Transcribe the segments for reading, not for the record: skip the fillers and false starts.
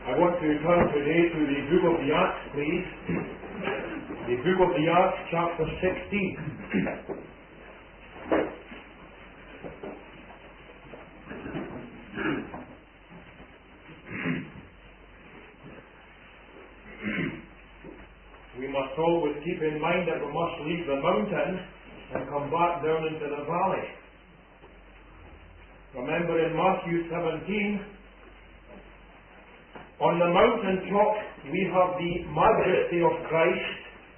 I want to turn today to the book of the Acts, please. The book of the Acts, chapter 16. We must always keep in mind that we must leave the mountain and come back down into the valley. Remember in Matthew 17, on the mountaintop we have the majesty of Christ.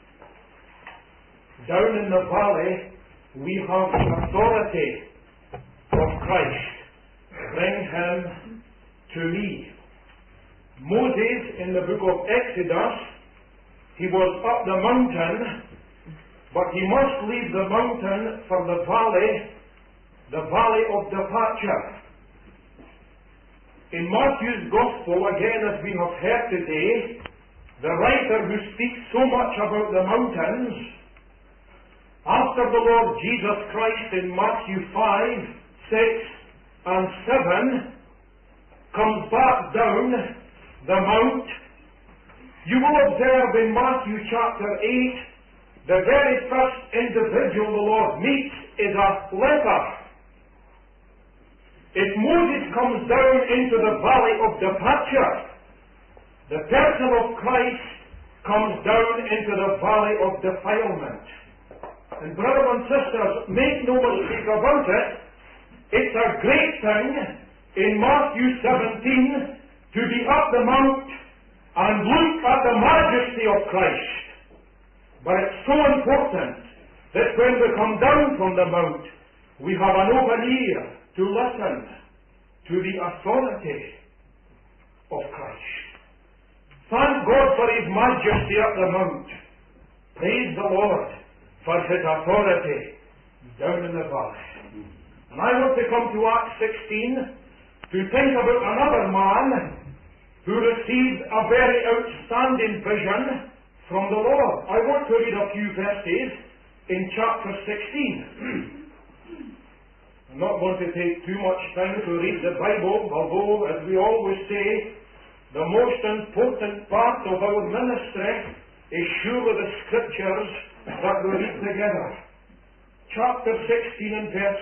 Down in the valley we have the authority of Christ. Bring him to me. Moses in the book of Exodus, he was up the mountain, but he must leave the mountain for the valley of departure. In Matthew's Gospel, again as we have heard today, the writer who speaks so much about the mountains, after the Lord Jesus Christ in Matthew 5, 6 and 7 comes back down the mount, you will observe in Matthew chapter 8, the very first individual the Lord meets is a leper. If Moses comes down into the valley of departure, the person of Christ comes down into the valley of defilement. And brothers and sisters, make no mistake about it, it's a great thing in Matthew 17 to be up the mount and look at the majesty of Christ. But it's so important that when we come down from the mount, we have an open ear to listen to the authority of Christ. Thank God for His majesty up the mount. Praise the Lord for His authority down in the valley. And I want to come to Acts 16 to think about another man who received a very outstanding vision from the Lord. I want to read a few verses in chapter 16. I'm not going to take too much time to read the Bible, although, as we always say, the most important part of our ministry is surely the Scriptures that we read together. Chapter 16 and verse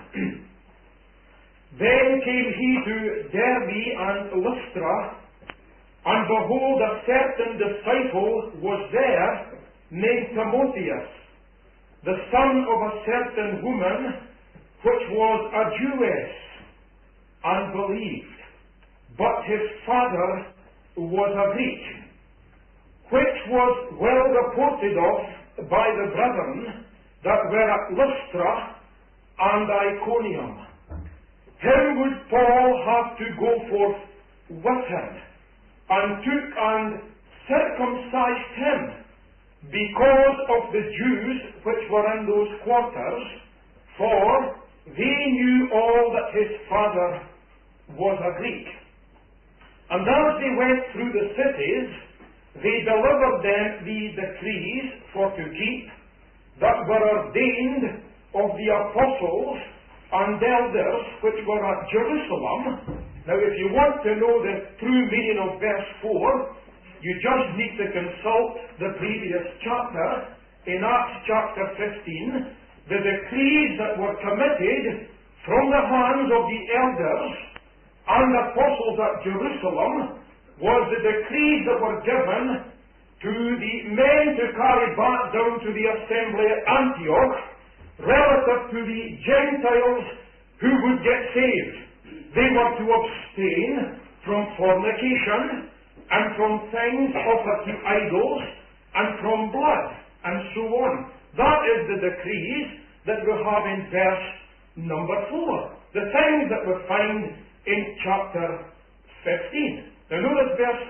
1. Then came he to Derbe and Lystra, and behold, a certain disciple was there, named Timotheus, the son of a certain woman, which was a Jewess, and believed, but his father was a Greek, which was well reported of by the brethren that were at Lystra and Iconium. Him would Paul have to go forth with him, and took and circumcised him, because of the Jews which were in those quarters, for they knew all that his father was a Greek. And as they went through the cities, they delivered them the decrees for to keep, that were ordained of the apostles and elders which were at Jerusalem. Now, if you want to know the true meaning of verse 4, you just need to consult the previous chapter. In Acts chapter 15, the decrees that were committed from the hands of the elders and apostles at Jerusalem was the decrees that were given to the men to carry back down to the assembly at Antioch relative to the Gentiles who would get saved. They were to abstain from fornication and from things offered to idols and from blood and so on. That is the decrees that we have in verse number 4. The things that we find in chapter 15. Now notice verse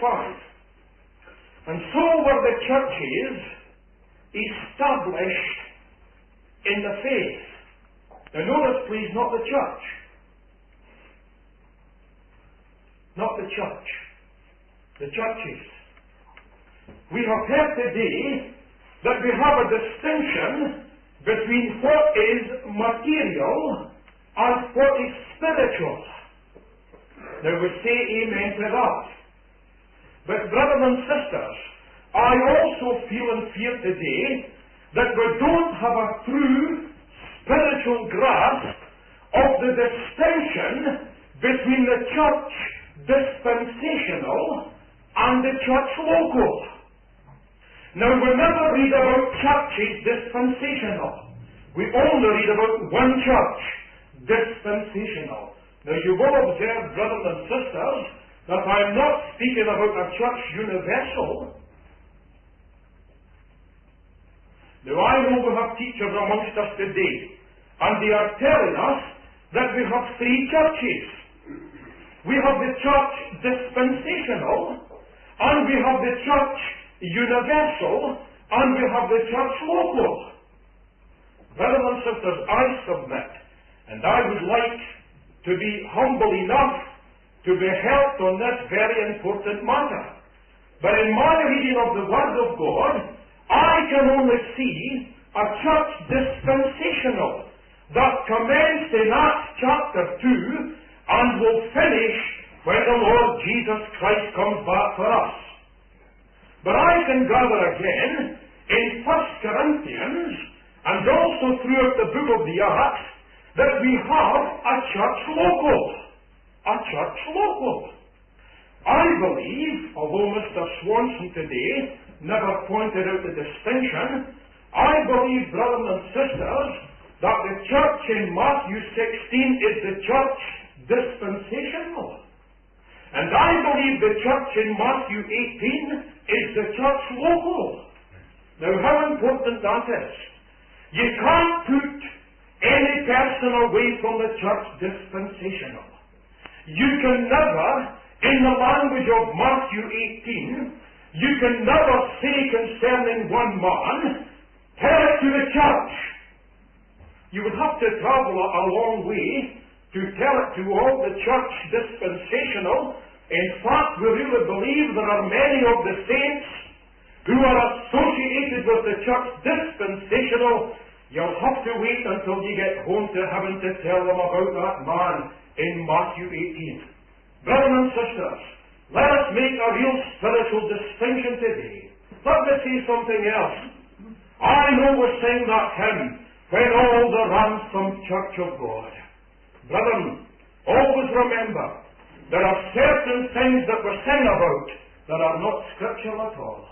5. And so were the churches established in the faith. Now notice please, not the church. Not the church. The churches. We have heard today that we have a distinction between what is material and what is spiritual. Now we say amen to that. But brothers and sisters, I also feel and fear today that we don't have a true spiritual grasp of the distinction between the church dispensational and the church local. Now, we never read about churches dispensational. We only read about one church, dispensational. Now, you will observe, brothers and sisters, that I'm not speaking about a church universal. Now, I know we have teachers amongst us today, and they are telling us that we have three churches. We have the church dispensational, and we have the church universal, and we have the church local. Brothers and sisters, I submit, and I would like to be humble enough to be helped on this very important matter. But in my reading of the Word of God, I can only see a church dispensational that commenced in Acts chapter 2 and will finish when the Lord Jesus Christ comes back for us. But I can gather again in 1 Corinthians and also throughout the book of the Acts that we have a church local. A church local. I believe, although Mr. Swanson today never pointed out the distinction, I believe, brothers and sisters, that the church in Matthew 16 is the church dispensational. And I believe the church in Matthew 18 is the church local. Now, how important that is. You can't put any person away from the church dispensational. You can never, in the language of Matthew 18, you can never say concerning one man, tell it to the church. You would have to travel a long way to tell it to all the church dispensational. In fact, we really believe there are many of the saints who are associated with the church dispensational. You'll have to wait until you get home to heaven to tell them about that man in Matthew 18. Brothers and sisters, let us make a real spiritual distinction today. Let me say something else. I know we sing that hymn, When All the Ransomed Church of God. Brethren, always remember, there are certain things that we sing about that are not scriptural at all.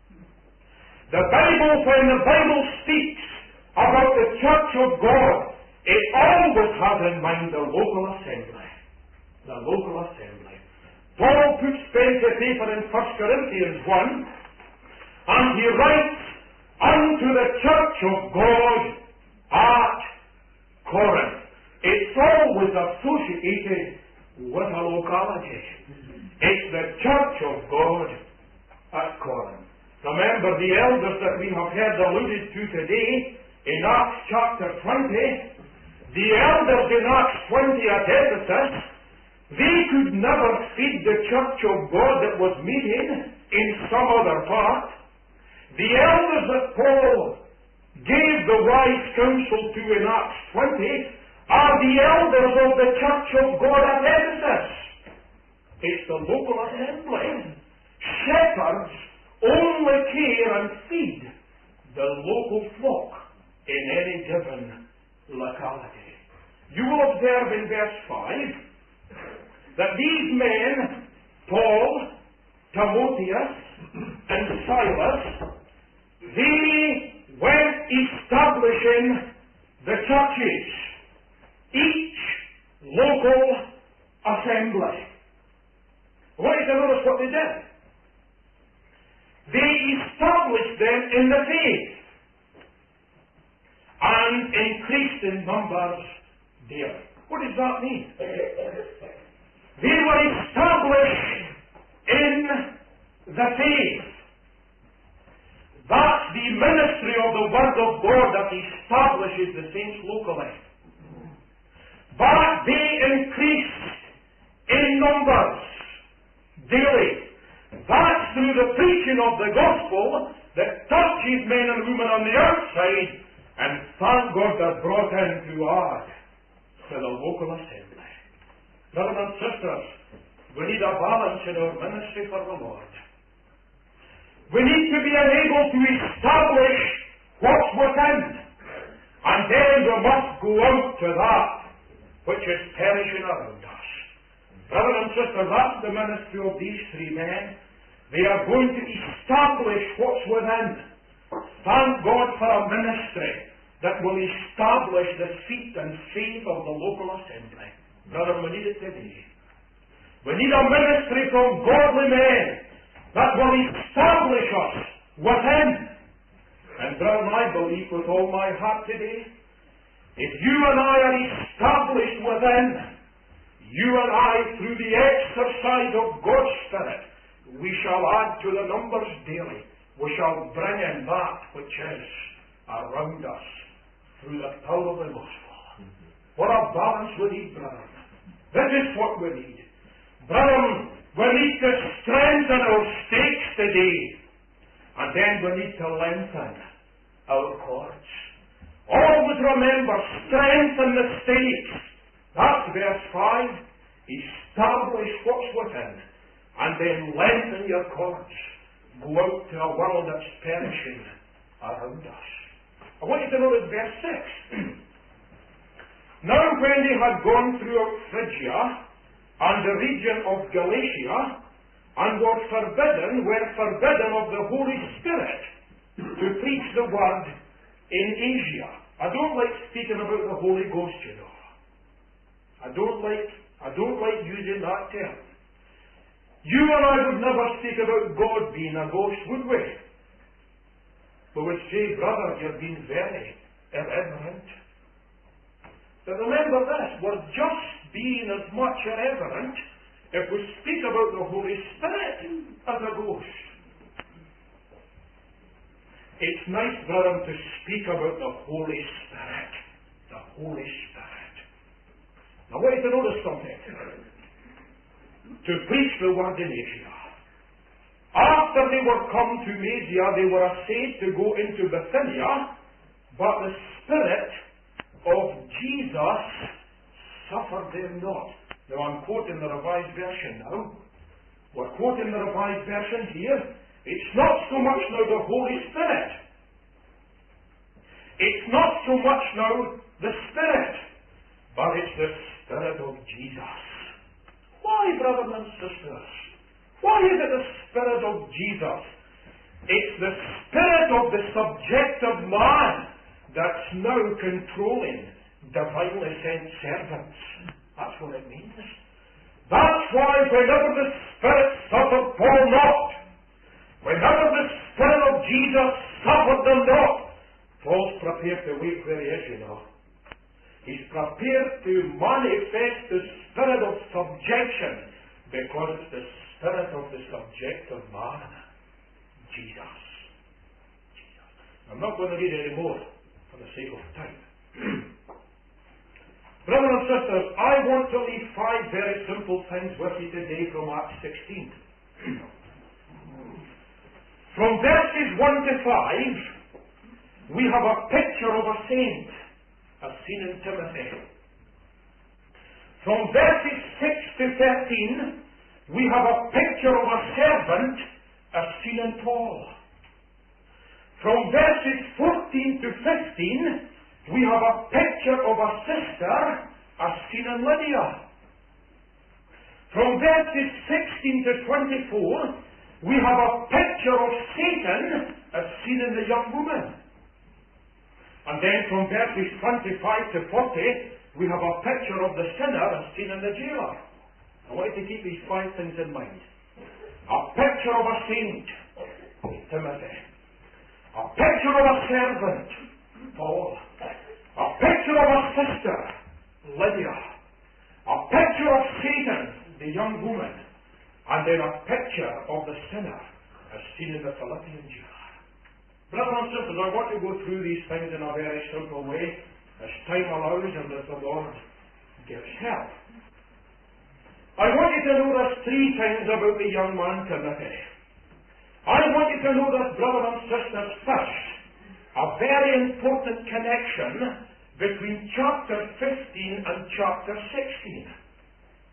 The Bible, when the Bible speaks about the church of God, it always has in mind the local assembly. The local assembly. Paul puts pen to paper in 1 Corinthians 1, and he writes, unto the church of God at Corinth. It's always associated with a locality. It's the church of God at Corinth. Remember the elders that we have heard alluded to today in Acts chapter 20. The elders in Acts 20 at Ephesus, they could never feed the church of God that was meeting in some other part. The elders that Paul gave the wise counsel to in Acts 20 are the elders of the church of God at Ephesus. It's the local assembly. Shepherds only care and feed the local flock in any given locality. You will observe in verse 5 that these men, Paul, Timotheus, and Silas, they went establishing the churches, each local assembly. I want you to notice what they did. They established them in the faith and increased in numbers daily. What does that mean? They were established in the faith. That's the ministry of the Word of God that establishes the saints locally. But they increased in numbers daily. That's through the preaching of the gospel that touches men and women on the outside, and thank God they're brought in to add to the local assembly. Brothers and sisters, we need a balance in our ministry for the Lord. We need to be able to establish what's within. And then we must go out to that which is perishing around us. Brother and sister, that's the ministry of these three men. They are going to establish what's within. Thank God for a ministry that will establish the seat and faith of the local assembly. Brother, we need it today. We need a ministry from godly men that will establish us within. And brother, I believe with all my heart today, if you and I are established within, you and I, through the exercise of God's Spirit, we shall add to the numbers daily. We shall bring in that which is around us through the power of the gospel. What a balance we need, brethren. This is what we need. Brethren, we need to strengthen our stakes today. And then we need to lengthen our cords. Always remember, strengthen the stakes. That's verse 5. Establish what's within. And then lengthen your cords. Go out to a world that's perishing around us. I want you to notice verse 6. Now when they had gone throughout Phrygia and the region of Galatia, and were forbidden of the Holy Spirit to preach the word in Asia. I don't like speaking about the Holy Ghost, you know. I don't like using that term. You and I would never speak about God being a ghost, would we? We would say, brother, you're being very irreverent. But remember this, we're just being as much irreverent if we speak about the Holy Spirit as a ghost. It's nice, brethren, to speak about the Holy Spirit. The Holy Spirit. Now, I want you to notice something. To preach the word in Asia. After they were come to Mysia, they were assayed to go into Bithynia, but the Spirit of Jesus suffered them not. Now I'm quoting the Revised Version now. We're quoting the Revised Version here. It's not so much now the Holy Spirit. It's not so much now the Spirit, but it's the Spirit of Jesus. Why, brothers and sisters? Why is it the Spirit of Jesus? It's the spirit of the subjective man that's now controlling divinely sent servants. That's what it means. That's why whenever the Spirit suffered Paul not, whenever the Spirit of Jesus suffered them not, Paul's prepared to wait where he is, you know. He's prepared to manifest the spirit of subjection because it's the spirit of the subjective man, Jesus. I'm not going to read any more for the sake of time. Brothers and sisters, I want to leave 5 very simple things with you today from Acts 16. From verses 1 to 5, we have a picture of a saint, as seen in Timothy. From verses 6 to 13, we have a picture of a servant, as seen in Paul. From verses 14 to 15, we have a picture of a sister, as seen in Lydia. From verses 16 to 24, we have a picture of Satan, as seen in the young woman. And then from verses 25 to 40, we have a picture of the sinner, as seen in the jailer. I want you to keep these 5 things in mind. A picture of a saint, Timothy. A picture of a servant, Paul. A picture of a sister, Lydia. A picture of Satan, the young woman. And then a picture of the sinner, as seen in the Philippian jailer. Brothers and sisters, I want to go through these things in a very simple way, as time allows and as the Lord gives help. I want you to notice 3 things about the young man Timothy. I want you to notice, brothers and sisters, first, a very important connection between chapter 15 and chapter 16.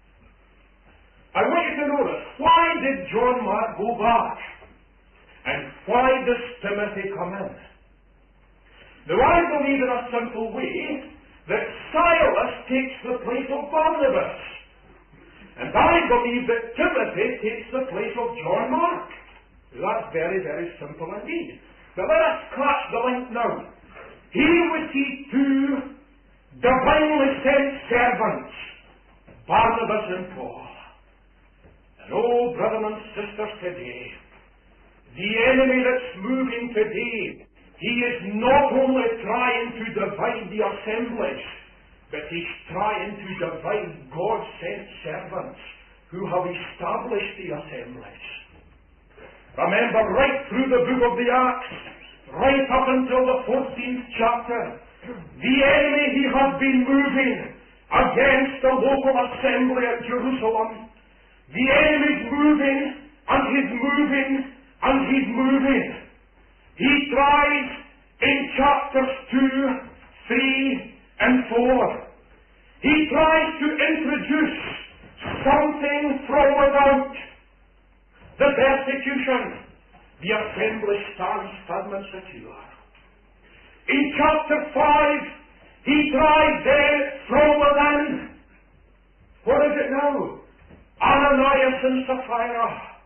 I want you to notice, why did John Mark go back? And why does Timothy come in? Now, I believe in a simple way that Silas takes the place of Barnabas. And I believe that Timothy takes the place of John Mark. That's very, very simple indeed. But let us catch the link now. Here we see two divinely sent servants, Barnabas and Paul. And oh, brothers and sisters, today, the enemy that's moving today, he is not only trying to divide the assemblies, but he's trying to divide God-sent servants who have established the assemblies. Remember, right through the book of the Acts, right up until the 14th chapter, the enemy, he has been moving against the local assembly at Jerusalem. The enemy's moving, and he's moving, and he's moving. He tries in chapters 2, 3, and 4. He tries to introduce something from without. The persecution. The assembly stands firm and secure. In chapter 5, he tries then from within. What is it now? Ananias and Sapphira.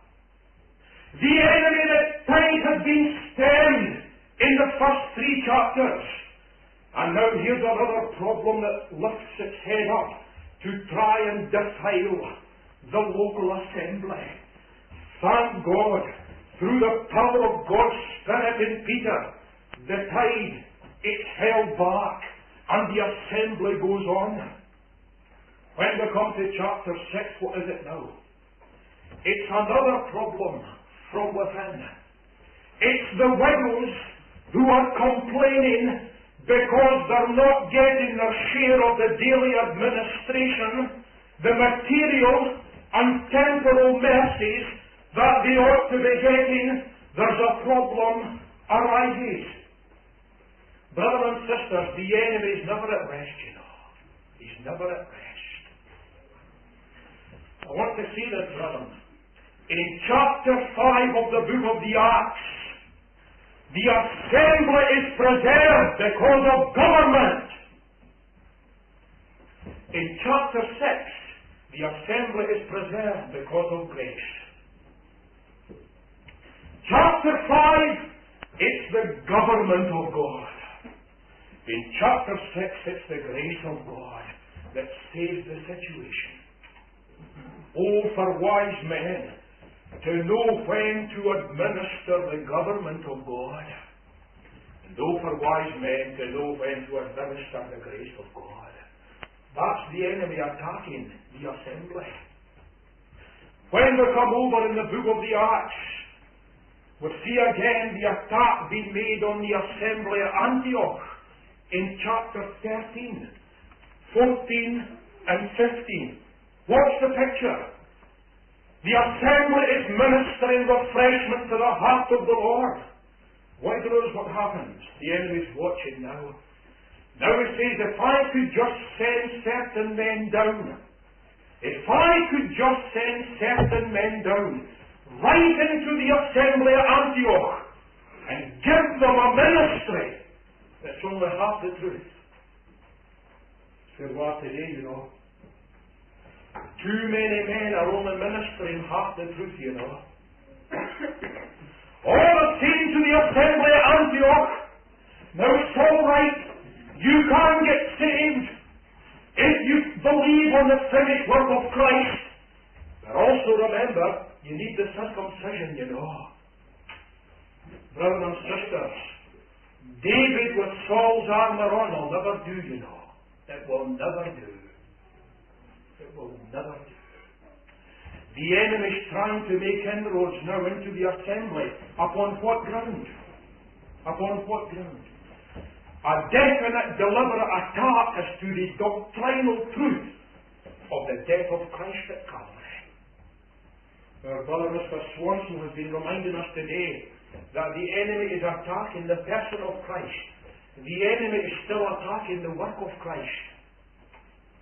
The enemy that time has been stemmed in the first 3 chapters. And now here's another problem that lifts its head up to try and defile the local assembly. Thank God, through the power of God's Spirit in Peter, the tide is held back and the assembly goes on. When we come to chapter 6, what is it now? It's another problem from within. It's the widows who are complaining because they're not getting their share of the daily administration, the material and temporal mercies that they ought to be getting. There's a problem arises. Brothers and sisters, the enemy is never at rest, you know. He's never at rest. I want to see this, brethren. In chapter 5 of the book of the Acts, the assembly is preserved because of government. In chapter 6, the assembly is preserved because of grace. Chapter 5, it's the government of God. In chapter 6, it's the grace of God that saves the situation. Oh, for wise men to know when to administer the government of God. And oh, for wise men to know when to administer the grace of God. That's the enemy attacking the assembly. When we come over in the book of the Acts, we see again the attack being made on the assembly at Antioch in chapter 13, 14, and 15. What's the picture? The assembly is ministering refreshment to the heart of the Lord. Why do you notice what happens? The enemy is watching now. Now he says, if I could just send certain men down, if I could just send certain men down, right into the assembly at Antioch, and give them a ministry that's only half the truth. It's what today, you know. Too many men are only ministering half the truth, you know. All that came to the assembly at Antioch. Now it's all right. You can get saved if you believe on the finished work of Christ. But also remember, you need the circumcision, you know. Brothers and sisters, David with Saul's armor on will never do, you know. It will never do. It will never do. The enemy is trying to make inroads now into the assembly. Upon what ground? Upon what ground? A definite, deliberate attack as to the doctrinal truth of the death of Christ at Calvary. Our brother Mr. Swanson has been reminding us today that the enemy is attacking the person of Christ. The enemy is still attacking the work of Christ.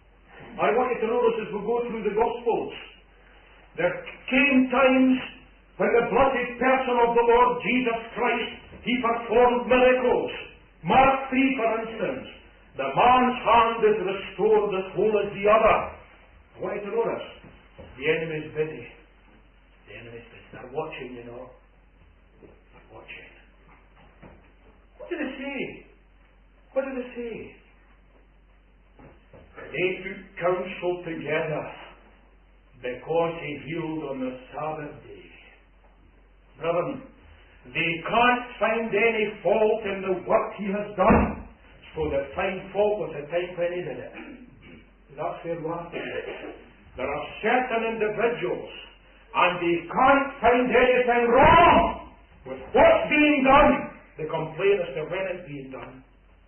I want you to notice as we go through the Gospels, there came times When the blessed person of the Lord Jesus Christ, he performed miracles. Mark 3, for instance. The man's hand is restored as whole as the other. I want you to notice, the enemy is busy. The enemy is busy. They're watching, you know. They're watching. What did they say? What did they say? They took counsel together because he healed on the Sabbath day. Brethren, they can't find any fault in the work he has done, so they find fault with the time when he did it. That's where we're at. There are certain individuals, and they can't find anything wrong with what's being done. They complain as to when it's being done.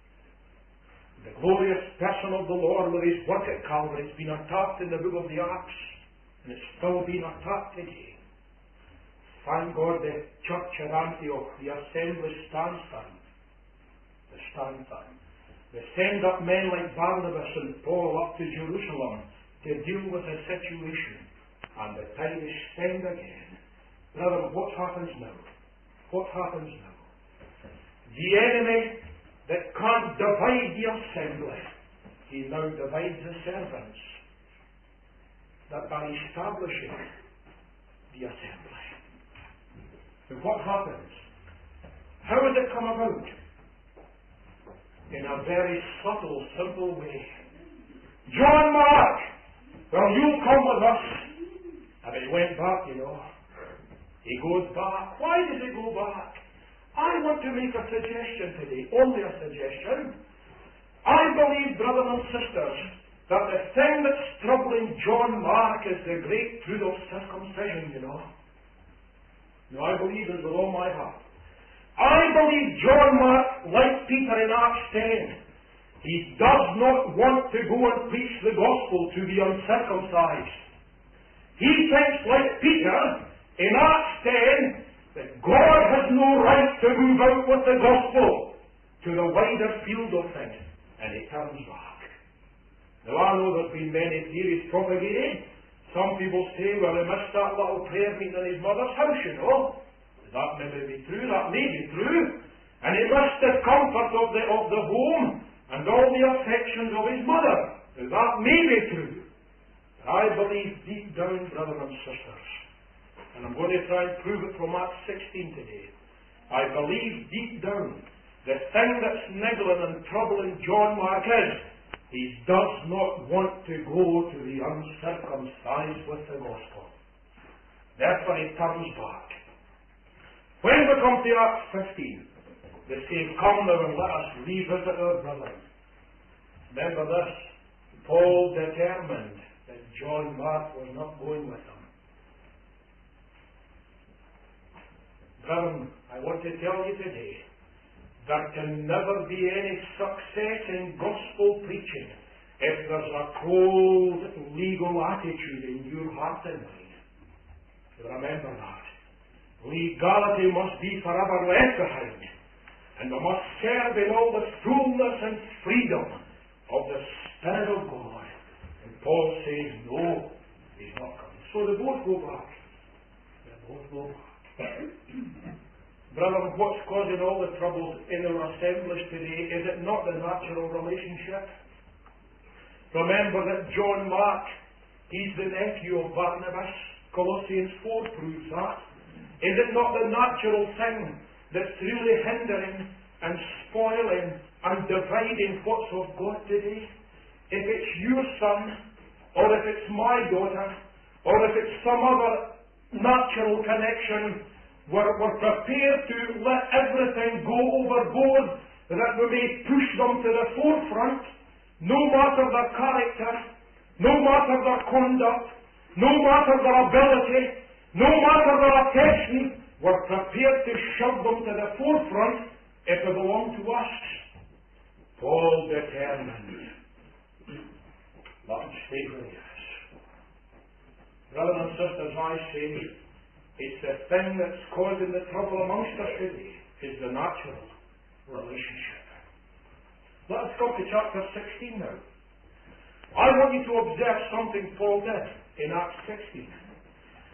The glorious person of the Lord with his work at Calvary has been attacked in the book of the Acts, and it's still being attacked today. Thank God the church at Antioch, the assembly stands firm. They stand firm. They send up men like Barnabas and Paul up to Jerusalem to deal with the situation. And the time is spent again. Brother, what happens now? What happens now? The enemy that can't divide the assembly, he now divides the servants that are establishing the assembly. And what happens? How does it come about? In a very subtle, simple way. John Mark, well, you'll come with us. And he went back, you know. He goes back. Why does he go back? I want to make a suggestion today, only a suggestion. I believe, brothers and sisters, that the thing that's troubling John Mark is the great truth of circumcision, you know. Now, I believe this with all my heart. I believe John Mark, like Peter in Acts 10, he does not want to go and preach the gospel to the uncircumcised. He thinks, like Peter in Acts 10, that God has no right to move out with the gospel to the wider field of things. And he turns back. Now, I know there's been many theories propagated. Some people say, well, he missed that little prayer meeting in his mother's house, you know. That may be true, that may be true. And he missed the comfort of the home and all the affections of his mother. That may be true. But I believe deep down, brothers and sisters, and I'm going to try and prove it from Acts 16 today, I believe deep down, the thing that's niggling and troubling John Mark is, he does not want to go to the uncircumcised with the gospel. Therefore he turns back. When we come to Acts 15, they say, come now and let us revisit our brethren. Remember this, Paul determined that John Mark was not going with him. Brethren, I want to tell you today, there can never be any success in gospel preaching if there's a cold, legal attitude in your heart and mind. Remember that. Legality must be forever left behind, and we must serve in all the fullness and freedom of the Spirit of God. And Paul says, no, he's not coming. So they both go back. They both go back. Brother, what's causing all the troubles in our assemblies today? Is it not the natural relationship? Remember that John Mark, he's the nephew of Barnabas. Colossians 4 proves that. Is it not the natural thing that's really hindering and spoiling and dividing what's of God today? If it's your son, or if it's my daughter, or if it's some other natural connection, we're prepared to let everything go overboard that we may push them to the forefront, no matter their character, no matter their conduct, no matter their ability, no matter their affection. We're prepared to shove them to the forefront if they belong to us. Paul determined, let them stay where he is. Brothers and sisters, I say, it's the thing that's causing the trouble amongst us today, is the natural relationship. Let us come to chapter 16 now. I want you to observe something Paul did in Acts 16.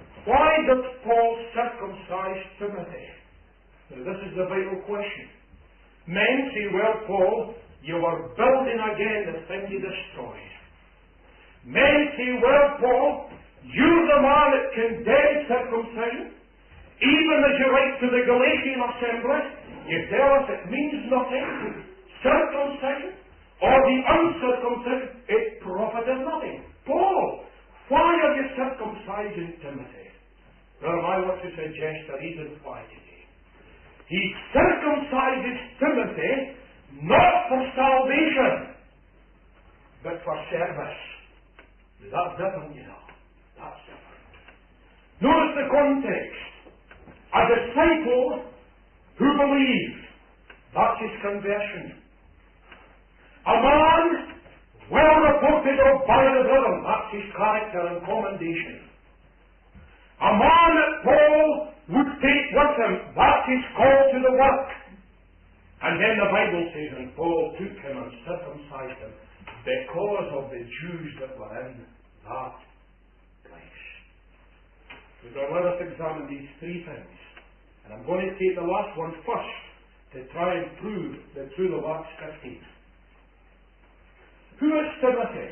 Why does Paul circumcise Timothy? Now, this is the vital question. Men say, well, Paul, you are building again the thing you destroyed. Men say, well, Paul, you're the man that condemned circumcision. Even as you write to the Galatian assembly, you tell us it means nothing. Circumcision or the uncircumcision, it profiteth nothing. Paul, why are you circumcising Timothy? Well, I want to suggest a reason why today. He circumcises Timothy not for salvation, but for service. That's different, you know. That's different. Notice the context. A disciple who believed. That's his conversion. A man well reported of by the brethren. That's his character and commendation. A man that Paul would take with him. That's his call to the work. And then the Bible says, and Paul took him and circumcised him because of the Jews that were in that place. We've got to let us examine these three things. And I'm going to take the last one first to try and prove that through the Acts 15. Who is Timothy?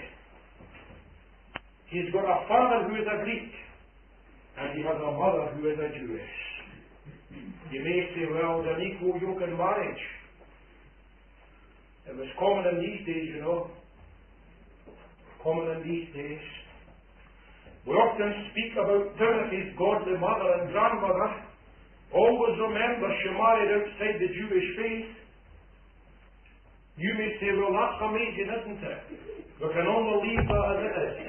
He's got a father who is a Greek, and he has a mother who is a Jewess. You may say, well, there's an equal yoke in marriage. It was common in these days, you know. Common in these days. We often speak about Timothy's godly mother and grandmother. Always remember she married outside the Jewish faith. You may say, well, that's amazing, isn't it? We can only leave that as it is.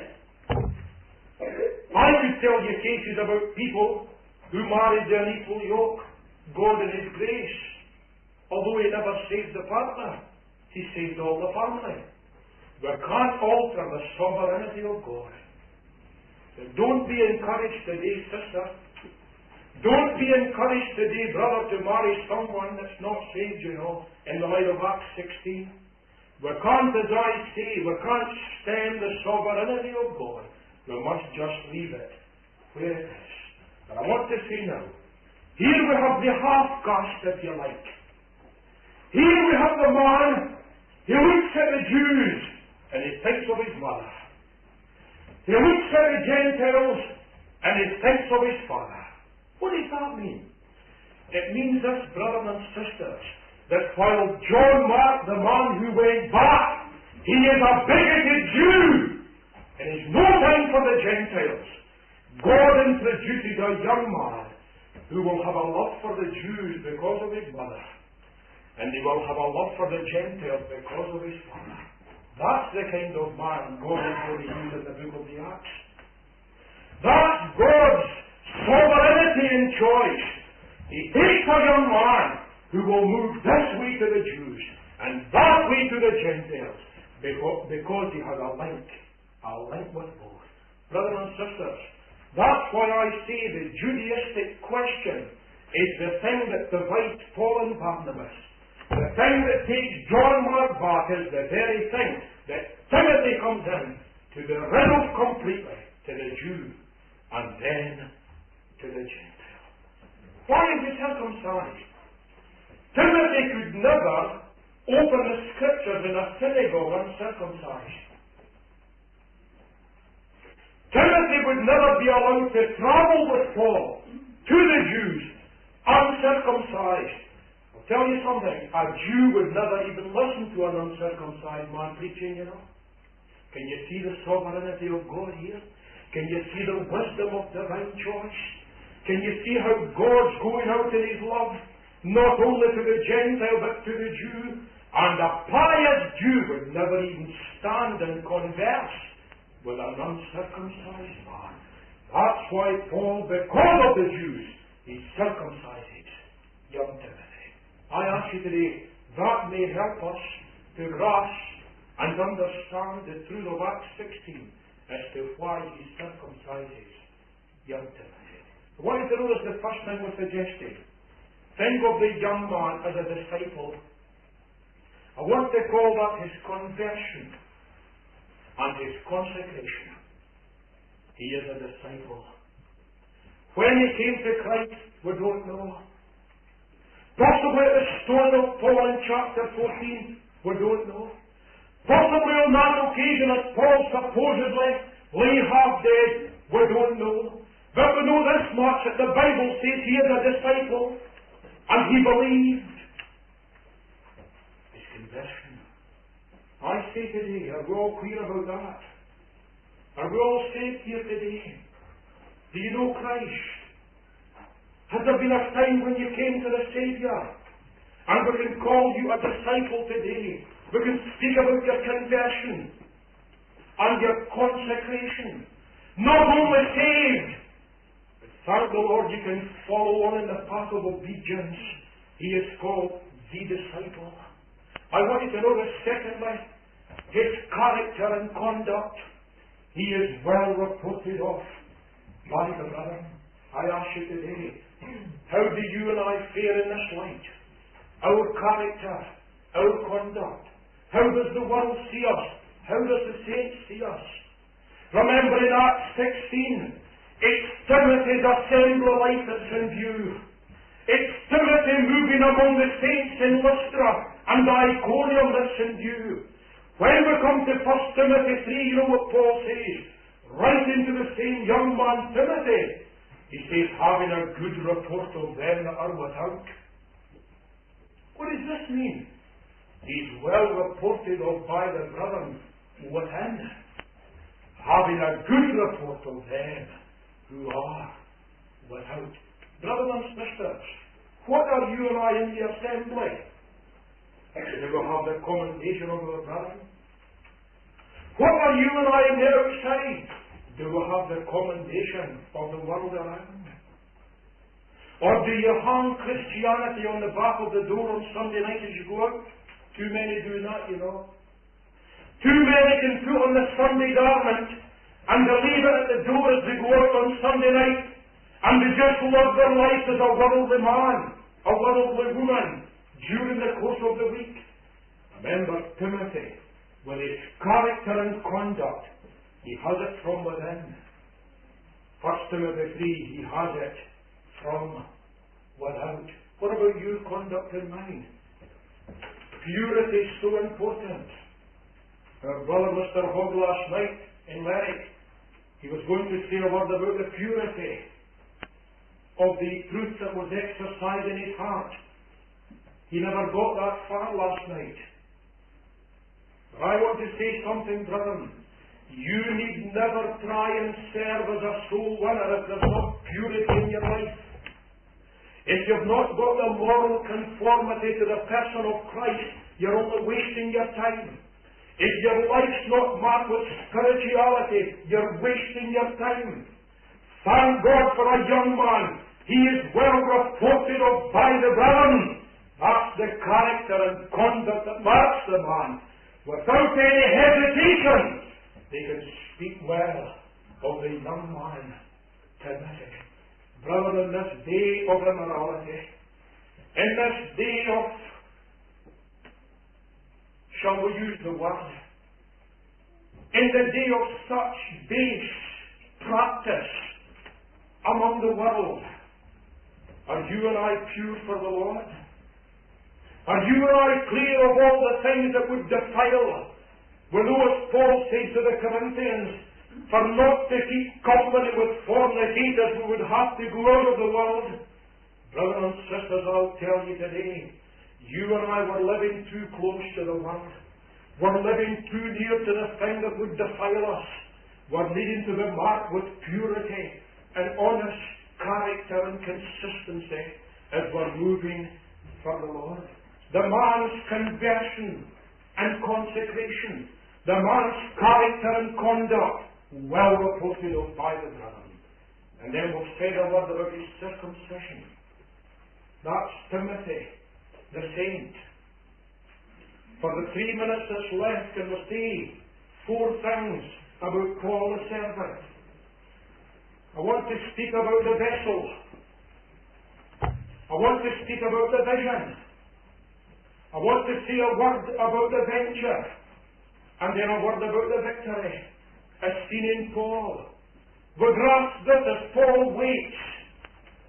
I could tell you cases about people who married the unequal yoke. God in His grace. Although He never saved the partner, He saved all the family. We can't alter the sovereignty of God. So don't be encouraged today, sister. Don't be encouraged today, brother, to marry someone that's not saved, you know, in the light of Acts 16. We can't, as I say, we can't stem the sovereignty of God. We must just leave it where it is. But I want to say now, here we have the half-caste, if you like. Here we have the man, he looks at the Jews, and he thinks of his mother. He looks at the Gentiles, and he thinks of his father. What does that mean? It means this, brothers and sisters, that while John Mark, the man who went back, he is a bigoted Jew, and it's no time for the Gentiles. God introduces a young man who will have a love for the Jews because of his mother, and he will have a love for the Gentiles because of his father. That's the kind of man God is going to use in the book of the Acts. That's God's sovereignty and choice. He takes a young man who will move this way to the Jews and that way to the Gentiles because he has a link with both. Brothers and sisters, that's why I say the Judaistic question is the thing that divides Paul and Barnabas. The thing that takes John Mark back is the very thing that Timothy comes in to be riddled completely to the Jew and then to the Gentile. Why is he circumcised? Timothy could never open the scriptures in a synagogue uncircumcised. Timothy would never be allowed to travel with Paul to the Jews uncircumcised. I'll tell you something, a Jew would never even listen to an uncircumcised man preaching, you know. Can you see the sovereignty of God here? Can you see the wisdom of divine choice? Can you see how God's going out in His love, not only to the Gentile but to the Jew? And a pious Jew would never even stand and converse with an uncircumcised man. That's why Paul, because of the Jews, he circumcises young Timothy. I ask you today, that may help us to grasp and understand the truth of Acts 16 as to why he circumcises young Timothy. I want you to notice the first thing we're suggesting. Think of the young man as a disciple. I want to call that his conversion and his consecration. He is a disciple. When he came to Christ, we don't know. Possibly at the stone of Paul in chapter 14, we don't know. Possibly on that occasion as Paul supposedly lay half dead, we don't know. But we know this much, that the Bible says he is a disciple, and he believed. His conversion. I say today, are we all clear about that? Are we all saved here today? Do you know Christ? Has there been a time when you came to the Saviour? And we can call you a disciple today. We can speak about your conversion and your consecration. Not only saved, but thank the Lord you can follow on in the path of obedience. He is called the disciple. I want you to notice, secondly, his character and conduct. He is well reported of by the brethren. I ask you today, how do you and I fare in this light? Our character, our conduct. How does the world see us? How does the saints see us? Remember in Acts 16, it's Timothy's assembly life that's in view. It's Timothy moving among the saints in Lystra and Iconium that's in view. When we come to 1 Timothy 3, you know what Paul says? Writing to the same young man, Timothy, he says, having a good report of them that are without. What does this mean? He's well reported of by the brethren within. Having a good report of them who are without. Brothers and sisters, what are you and I in the assembly? Do we have the commendation of our brethren? What are you and I in the outside? Do we have the commendation of the world around? Or do you hang Christianity on the back of the door on Sunday night as you go out? Too many do that, you know. Too many can put on the Sunday garment and they leave it at the door as they go out on Sunday night, and they just live their life as a worldly man, a worldly woman, during the course of the week. Remember Timothy, with his character and conduct, he has it from within. 1 Timothy 3, he has it from without. What about your conduct and mine? Purity is so important. Our brother Mr. Hogg last night in Lerwick, he was going to say a word about the purity of the truth that was exercised in his heart. He never got that far last night. But I want to say something, brethren. You need never try and serve as a soul winner if there's not purity in your life. If you've not got the moral conformity to the person of Christ, you're only wasting your time. If your life's not marked with spirituality, you're wasting your time. Thank God for a young man. He is well reported of by the brethren. That's the character and conduct that marks the man. Without any hesitation, they can speak well of the young man, Timothy. Brother, in this day of immorality, in this day of, shall we use the word, in the day of such base practice among the world, are you and I pure for the Lord? Are you and I clear of all the things that would defile? We know, as Paul said to the Corinthians, for not to keep company with fornicators, we would have to go out of the world. Brothers and sisters, I'll tell you today, you and I were living too close to the world. We're living too near to the thing that would defile us. We're needing to be marked with purity and honest character and consistency as we're moving for the Lord. The man's conversion and consecration, the man's character and conduct, well reported of by the brethren. And then we'll say a word about his circumcision. That's Timothy, the saint. For the 3 minutes that's left, can we say 4 things about Paul the servant? I want to speak about the vessel. I want to speak about the vision. I want to say a word about the venture, and then a word about the victory, as seen in Paul. We grasp this as Paul waits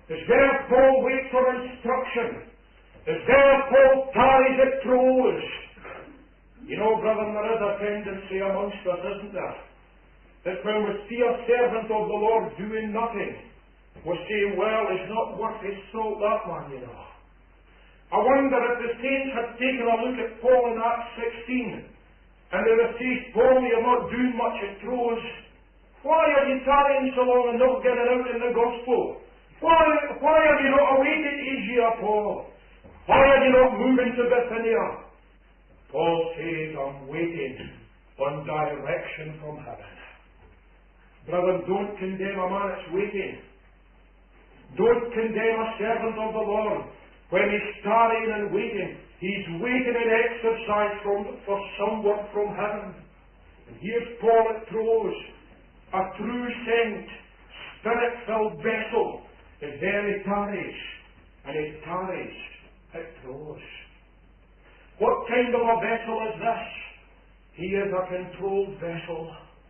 Is there Paul waits for instruction? Is there Paul tarries at Troas? You know, brethren, there is a tendency amongst us, isn't there? That when we see a servant of the Lord doing nothing, we say, well, it's not worth his salt, that man, you know. I wonder if the saints had taken a look at Paul in Acts 16, and they would say, Paul, you're not doing much at Troas. Why are you tarrying so long and not getting out in the gospel? Why are you not away to Asia, Paul? Why are you not moving to Bithynia? Paul says, I'm waiting on direction from heaven. Brethren, don't condemn a man that's waiting. Don't condemn a servant of the Lord when he's tarrying and waiting. He's waiting in exercise for some work from heaven. And here's Paul at Troas, a true saint, spirit-filled vessel. And there he tarries, and he tarries at Troas. What kind of a vessel is this? He is a controlled vessel.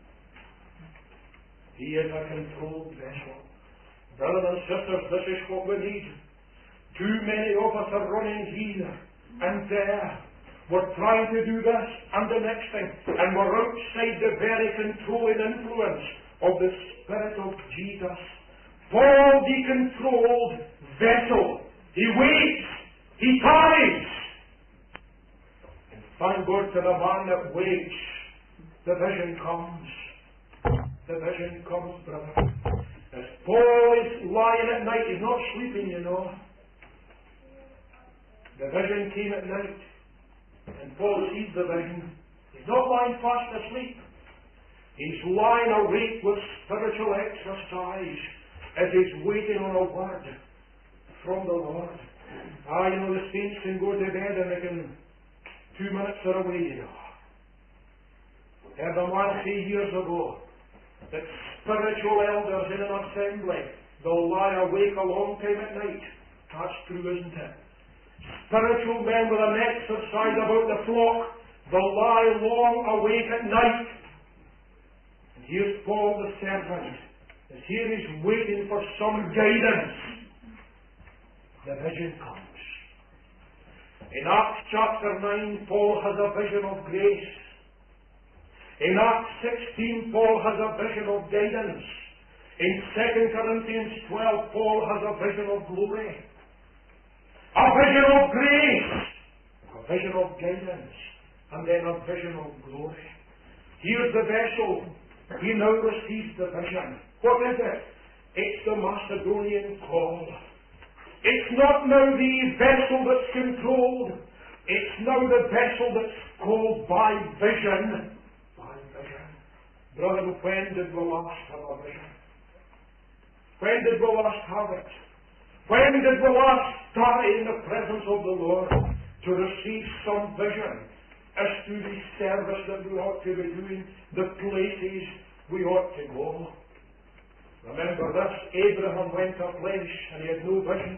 He is a controlled vessel. Brothers and sisters, this is what we need. Too many of us are running here and there. We're trying to do this and the next thing, and we're outside the very controlling influence of the Spirit of Jesus. Paul, the controlled vessel. He waits. He tarries. And thank God to the man that waits. The vision comes. The vision comes, brother. As Paul is lying at night, he's not sleeping, you know. The vision came at night. And Paul sees the vision. He's not lying fast asleep. He's lying awake with spiritual exercise as he's waiting on a word from the Lord. You know, the saints can go to bed and they can 2 minutes are away, you know. Heard a man say years ago that spiritual elders in an assembly, they'll lie awake a long time at night. That's true, isn't it? Spiritual men with an exercise about the flock, they'll lie long awake at night. And here's Paul the servant. As here he's waiting for some guidance. The vision comes. In Acts chapter 9, Paul has a vision of grace. In Acts 16, Paul has a vision of guidance. In 2 Corinthians 12, Paul has a vision of glory. A vision of grace. A vision of guidance. And then a vision of glory. Here's the vessel. He now receives the vision. What is it? It's the Macedonian call. It's not now the vessel that's controlled. It's now the vessel that's called by vision. Brother, when did we last have a vision? When did we last have it? When did we last start in the presence of the Lord to receive some vision as to the service that we ought to be doing, the places we ought to go? Remember this, Abraham went to a place and he had no vision.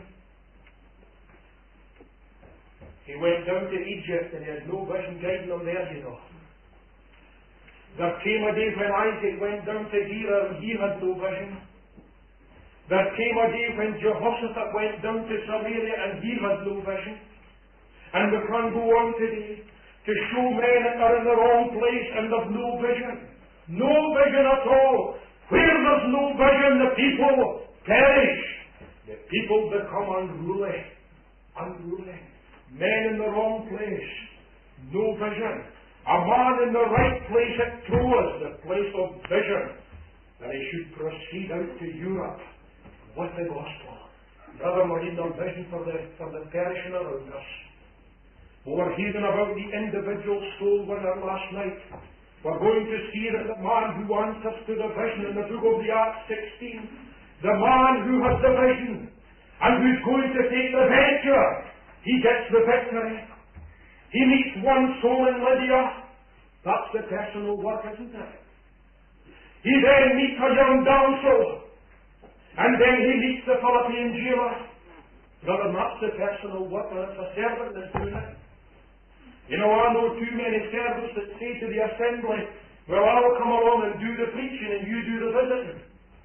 He went down to Egypt and he had no vision guiding him there, you know. There came a day when Isaac went down to Gerar and he had no vision. There came a day when Jehoshaphat went down to Samaria and he had no vision. And we can go on today to show men that are in the wrong place and have no vision. No vision at all. Where there's no vision, the people perish. The people become unruly. Unruly. Men in the wrong place. No vision. A man in the right place at Troas, the place of vision, that he should proceed out to Europe with the gospel. Brother, we're needing a vision for the perishing around us. We were hearing about the individual soul winner last night. We're going to see that the man who answers to the vision in the book of the Acts 16, the man who has the vision and who's going to take the venture, he gets the victory. He meets one soul in Lydia. That's the personal work, isn't it? He then meets a young damsel. And then he meets the Philippian jailer. Brother, that's the personal work, and it's a servant that's doing it. You know, I know too many servants that say to the assembly, well, I'll come along and do the preaching and you do the visiting.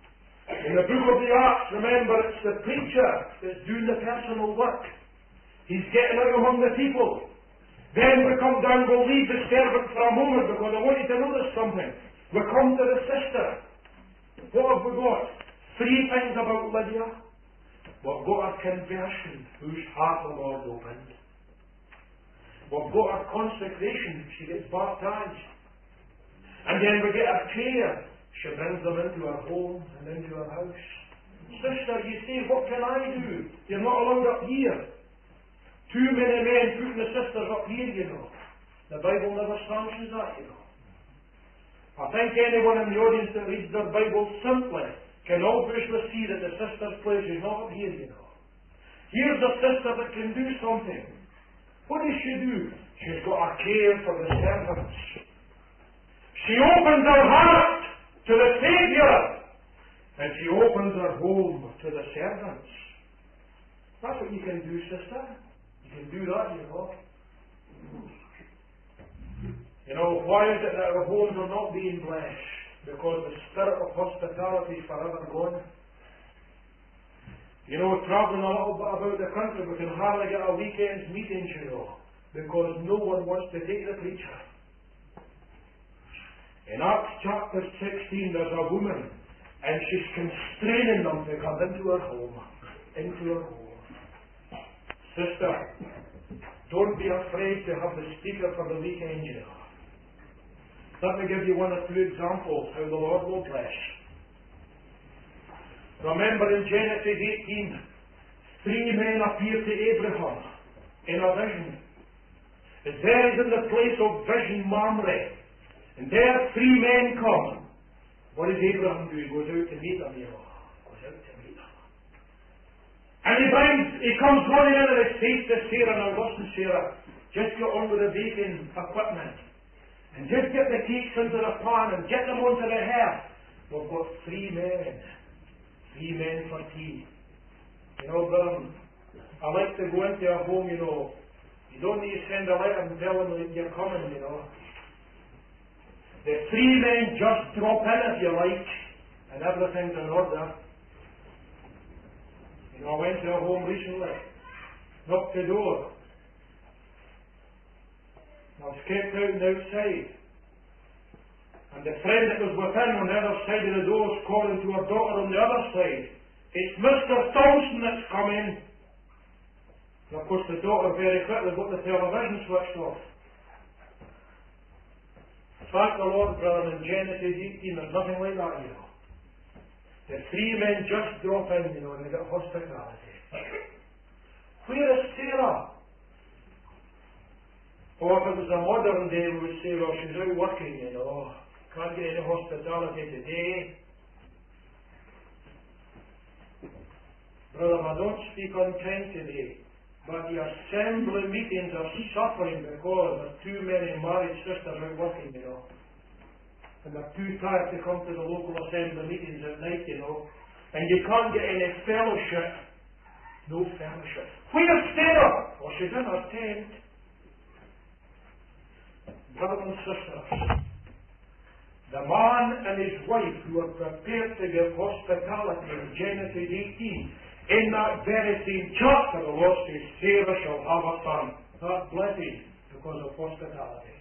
In the book of the Acts, remember, it's the preacher that's doing the personal work. He's getting out among the people. Then we come down, we'll leave the servant for a moment because I want you to notice something. We come to the sister. What have we got? 3 things about Lydia. We've got her conversion, whose heart the Lord opened. We've got her consecration, she gets baptized. And then we get her care. She brings them into her home and into her house. Sister, you say, what can I do? You're not allowed up here. Too many men putting the sisters up here, you know. The Bible never sanctions that, you know. I think anyone in the audience that reads their Bible simply can obviously see that the sister's place is not up here, you know. Here's a sister that can do something. What does she do? She's got a care for the servants. She opens her heart to the Saviour, and she opens her home to the servants. That's what you can do, sister. You can do that, you know. You know, why is it that our homes are not being blessed? Because the spirit of hospitality is forever gone. You know, travelling a little bit about the country, we can hardly get our weekends meetings, you know, because no one wants to take the preacher. In Acts chapter 16, there's a woman, and she's constraining them to come into her home. Into her home. Sister, don't be afraid to have the speaker for the weekend, you know. Let me give you 1 or 2 examples how the Lord will bless. Remember in Genesis 18, 3 men appear to Abraham in a vision. As there is in the place of vision Mamre, and there 3 men come. What does Abraham do? He goes out to meet them, you know. Goes out to meet them. And he comes running in and he says to Sarah, now listen Sarah, just get on with the baking equipment. And just get the cakes into the pan and get them onto the hearth. We've got 3 men. 3 men for tea. You know, brother, I like to go into a home, you know. You don't need to send a letter and tell them that you're coming, you know. The 3 men just drop in if you like, and everything's in order. You know, I went to a home recently, knocked the door. I was kept out and outside. And the friend that was within on the other side of the door was calling to her daughter on the other side. It's Mr. Thompson that's come in. And of course the daughter very quickly got the television switched off. Thank the Lord, brother, in Genesis 18 there's nothing like that, you know. The 3 men just drop in, you know, and they get hospitality. Where is Sarah? Or if it was a modern day, we would say, well, she's out working, you know. Can't get any hospitality today. Brother, I don't speak unkind today, but the assembly meetings are suffering because there's too many married sisters out working, you know. And they're too tired to come to the local assembly meetings at night, you know. And you can't get any fellowship. No fellowship. Where's Sarah? Well, she's in her tent. Brothers and sisters, the man and his wife who are prepared to give hospitality in Genesis 18, in that very same chapter, the Lord says, Sarah shall have a son. That blessing because of hospitality.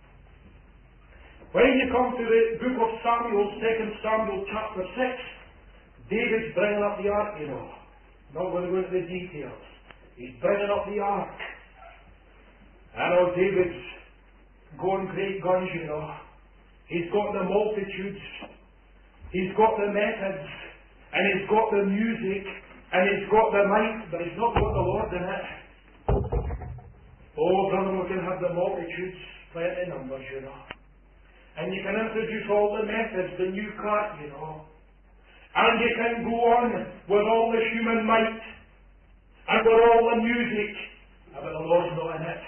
When you come to the book of Samuel, 2 Samuel chapter 6, David's bringing up the ark, you know. Not going to go into the details. He's bringing up the ark. I know David's going great guns, you know. He's got the multitudes. He's got the methods. And he's got the music. And he's got the might. But he's not got the Lord in it. Oh, brother, we can have the multitudes. Plenty numbers, you know. And you can introduce all the methods, the new cart, you know. And you can go on with all the human might. And with all the music. But the Lord's not in it.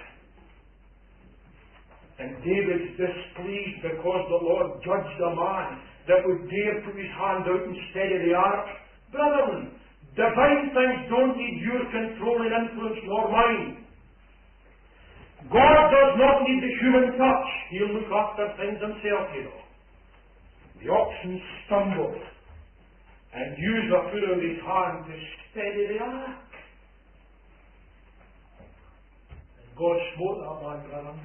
And David's displeased because the Lord judged a man that would dare put his hand out and steady the ark. Brethren, divine things don't need your control and influence nor mine. God does not need the human touch. He'll look after things himself, you know. The oxen stumbled. and Uzzah put out his hand to steady the ark. And God smote that man, brethren.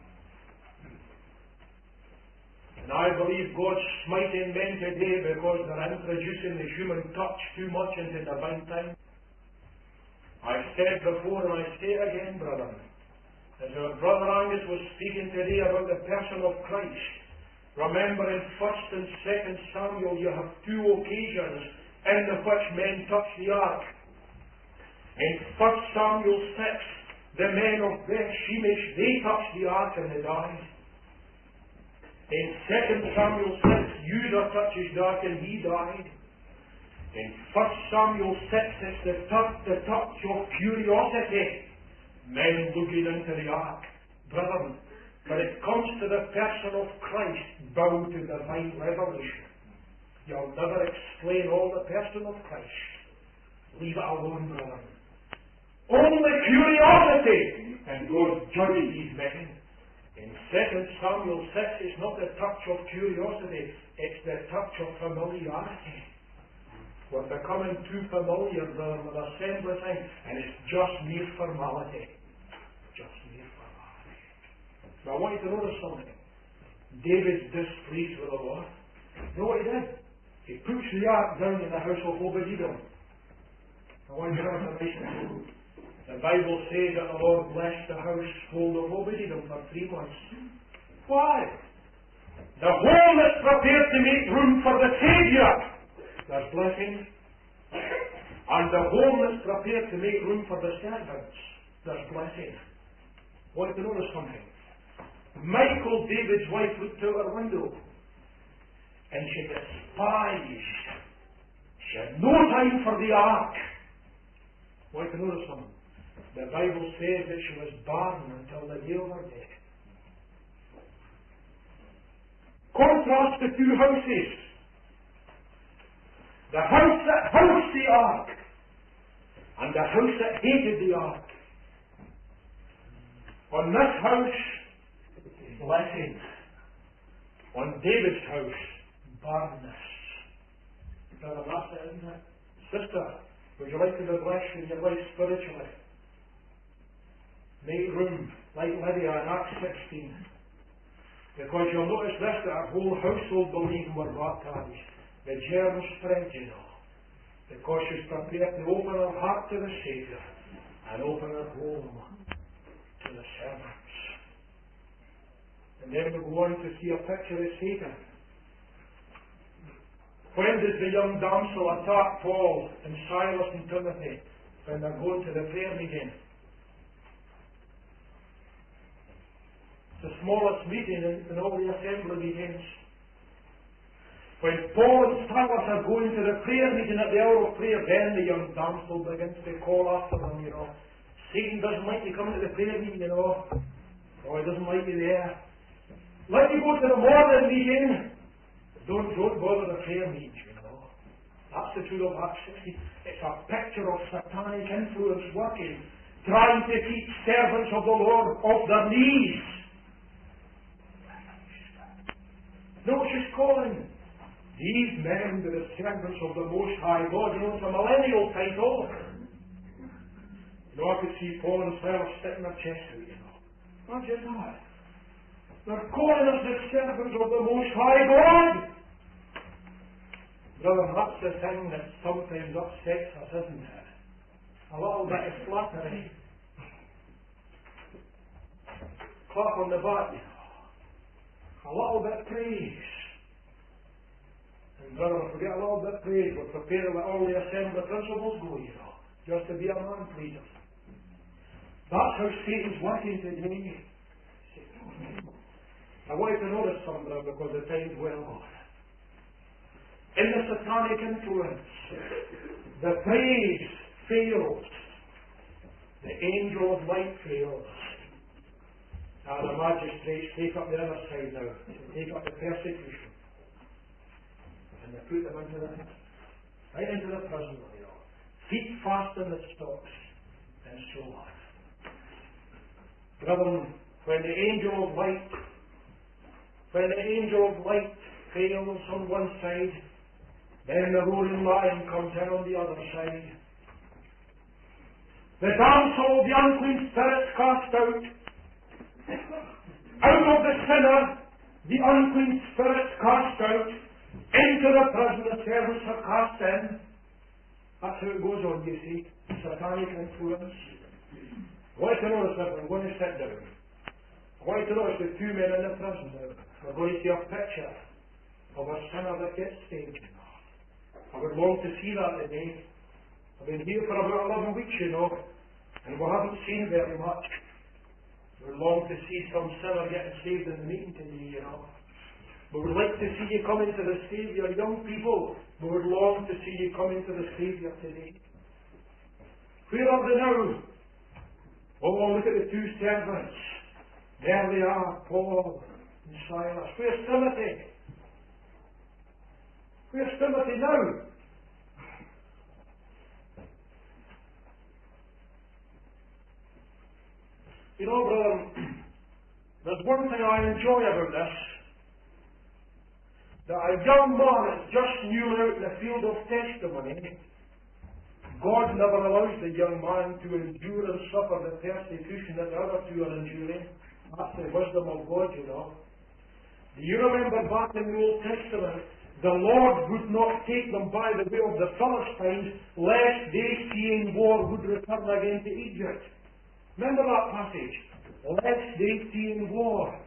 And I believe God's smiting men today because they're introducing the human touch too much into divine time. I said before and I say it again, brethren, as our brother Angus was speaking today about the person of Christ, remember in 1st and 2nd Samuel you have two occasions in which men touch the ark. In 1st Samuel 6, the men of Beth Shemesh, they touched the ark and they died. In 2nd Samuel 6, Uzzah touches the ark and he died. In 1st Samuel 6, it's the touch of curiosity. Men looking into the ark. Brethren, when it comes to the person of Christ, bow to divine revelation. You'll never explain all the person of Christ. Leave it alone, brethren. Only curiosity, and God judges these men. In 2nd Samuel 6, it's not the touch of curiosity, it's the touch of familiarity. We're becoming too familiar, brethren, with assembly time, and it's just mere formality. Just mere formality. Now I want you to notice something. David's displeased with the Lord. You know what he did? He puts the ark down in the house of Obed-Edom. I want you to notice a nice thing. The Bible says that the Lord blessed the household of Obed-Edom for 3 months. Why? The home that's prepared to make room for the Saviour, there's blessing. And the home that's prepared to make room for the servants, there's blessing. I want you to notice something. Michal, David's wife, looked out her window and she despised. She had no time for the ark. I want you to notice something. The Bible says that she was barren until the day of her death. Contrast the two houses. The house that housed the ark and the house that hated the ark. On this house, blessing. On David's house, barrenness. Brother, that's it, isn't it? Sister, would you like to be blessed in your life spiritually? Make room, like Lydia in Acts 16. Because you'll notice this, that our whole household believed were baptized. The germ spread, you know. Because she's prepared to open her heart to the Saviour and open her home to the servants. And then we go on to see a picture of Satan. When does the young damsel attack Paul and Silas and Timothy when they're going to the prayer meeting? It's the smallest meeting in all the assembly meetings. When Paul and Silas are going to the prayer meeting at the hour of prayer, then the young damsel begins to call after them, you know. Satan doesn't like you coming to the prayer meeting, you know. Oh, he doesn't like you there. Let you go to the morning meeting. Don't bother the prayer meetings, you know. That's the truth of Acts 16. It's a picture of satanic influence working, trying to keep servants of the Lord off their knees. No, she's calling these men to the servants of the Most High God. You know, it's a millennial title. You know, I could see Paul and Silas sitting their chest out, you know. Not just that. They're calling us the servants of the Most High God. Brother, that's the thing that sometimes upsets us, isn't it? A little bit of flattery. Clap on the back, you know. A little bit of praise. And brother, if we get a little bit of praise, we're prepared to let all the assembly principles go, you know. Just to be a man pleaser. That's how Satan's working today. I want you to notice something, because the time's well on. In the satanic influence, the praise fails. The angel of light fails. Now the magistrates take up the other side now. They take up the persecution. And they put them right into the prison, you know. Feet fast in the stocks, and so on. Brethren, when the angel of light fails on one side, Then the roaring lion comes in on the other side. The damsel, the unclean spirits cast out. Out of the sinner, the unclean spirits cast out. Into the prison the servants are cast in. That's how it goes on, you see. Satanic influence. I want to notice that we're going to sit down. I want to notice the two men in the prison now. We're going to see a picture of a sinner that gets saved. I would long to see that today. I've been here for about 11 weeks, you know, and we haven't seen very much. We'd long to see some sinner getting saved in the meeting today, you know. We would like to see you come into the Saviour, young people. We would long to see you come into the Saviour today. Where are they now? Oh, look at the two servants. There they are, Paul and Silas. Where's Timothy? Where's Timothy now? You know, brother, there's one thing I enjoy about this. That a young man that's just new out in the field of testimony, God never allows the young man to endure and suffer the persecution that the other two are enduring. That's the wisdom of God, you know. Do you remember back in the Old Testament, the Lord would not take them by the way of the Philistines, lest they, seeing war, would return again to Egypt. Remember that passage? Lest they, seeing war.